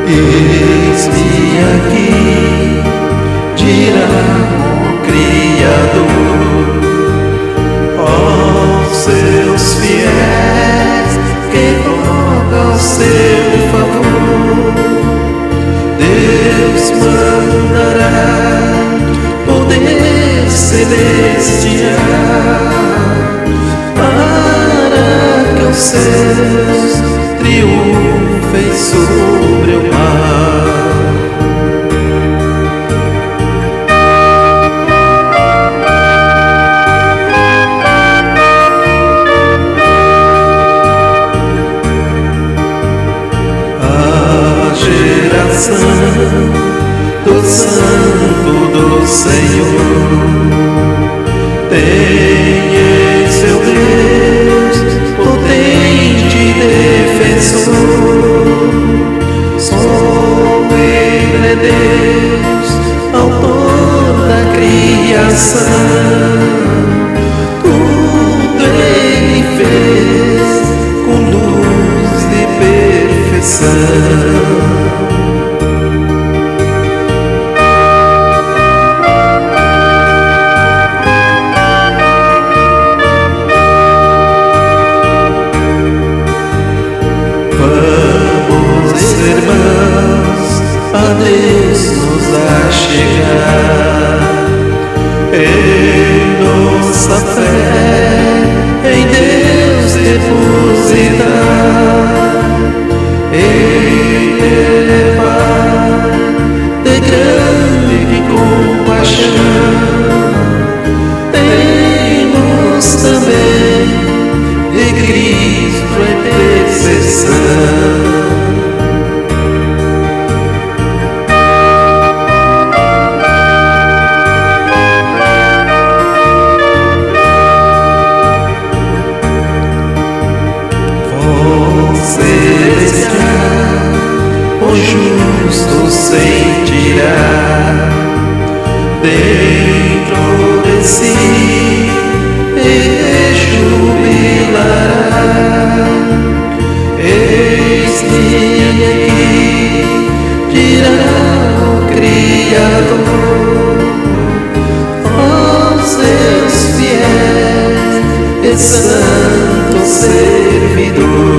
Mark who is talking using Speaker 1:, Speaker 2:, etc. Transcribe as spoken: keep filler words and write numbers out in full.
Speaker 1: Eis-me aqui, dirá o Criador, aos seus fiéis que rogam ao seu favor. Deus mandará poder celestial para que os céus triunfem sobre o mar. A geração do Santo do Senhor tem em seu Deus potente defensor. Só Ele é Deus, autor da criação. Tudo Ele fez com luz de perfeição. A Deus nos achegar, em nossa fé, em Deus depositar. Ele é Pai de grande compaixão, temos também de Cristo a intercessão. O justo sentirá dentro de si e jubilará. Eis-me aqui, dirá o Criador, aos seus fiéis e santo servidor.